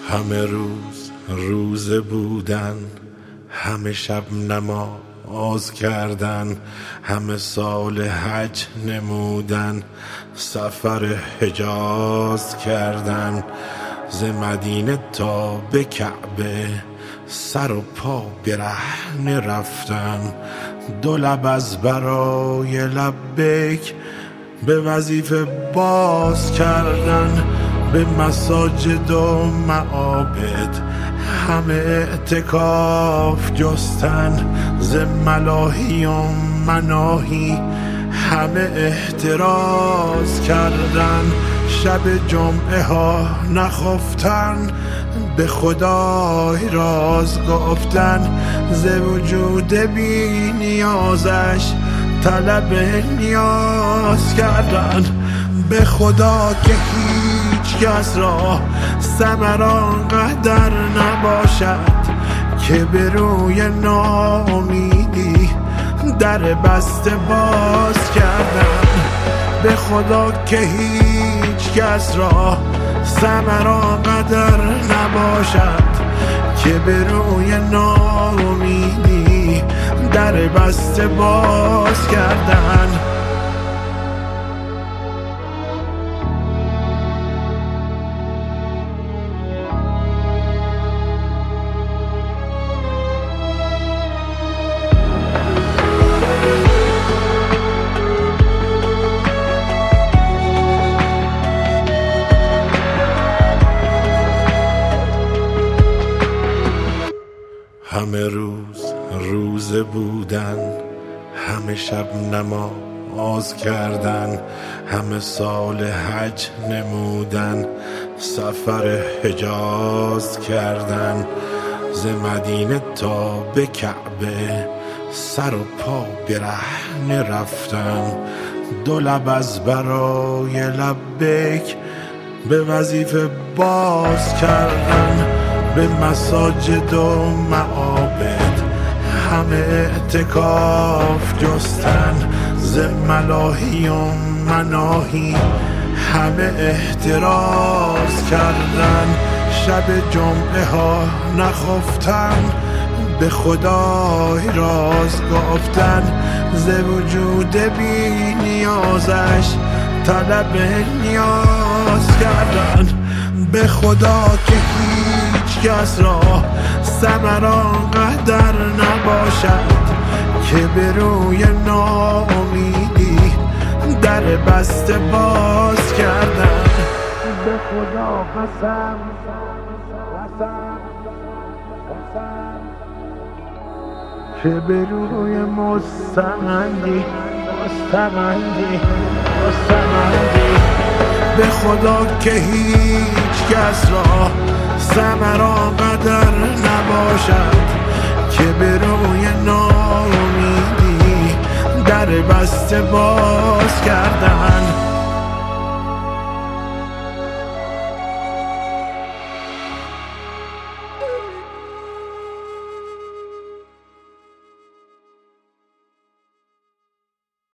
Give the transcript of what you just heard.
همه روز روزه بودن، همه شب نماز کردن، همه سال حج نمودن، سفر حجاز کردن، ز مدینه تا به کعبه سر و پا برهنه رفتن، دو لب از برای لبیک به وظیفه باز کردن، به مساجد و معابد همه اعتکاف جستن، ز ملاهی و مناهی همه احتراز کردن، شب جمعه ها نخفتن، به خدای راز گفتن، ز وجود بی نیازش طلب نیاز کردن، به خدا که هیچ کس را ثمر آنقدر نباشد که به روی ناامیدی در بسته باز کردن، به خدا که هیچ کس را ثمر آنقدر نباشد که به روی ناامیدی در بسته باز کردن. همه روز روزه بودن، همه شب نماز کردن، همه سال حج نمودن، سفر حجاز کردن، ز مدینه تا به کعبه سر و پا برهنه رفتن، دو لب از برای لبیک به وظیفه باز کردن، به مساجد و معابد همه اعتکاف جستن، ز ملاهی و مناهی همه احتراز کردن، شب جمعه ها نخفتن، به خدای راز گفتن، ز وجود بی نیازش طلب نیاز کردن، به خدا که هیچ کس را ثمر آنقدر نباشد که به روی ناامیدی در بسته باز کردن، به خدا قسم که به روی مستمندی به خدا که هیچ کس را ثمر آنقدر نباشد که به روی ناامیدی در بسته باز کردن.